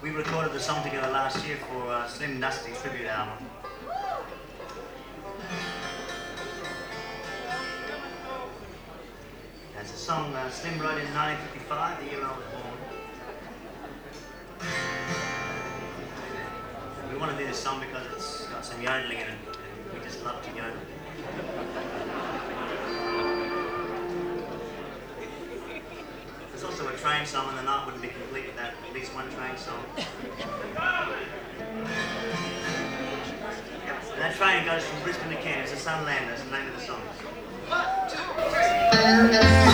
We recorded the song together last year for Slim Dusty's tribute album. That's a song Slim wrote in 1955, the year I was born. We want to do this song because it's got some yodeling in it, and we just love to yodel. There's also a train song, and the night wouldn't be complete without at least one train song. And that train goes from Brisbane to Cairns. It's a Sunlander, that's the name of the song. 1, 2, 3.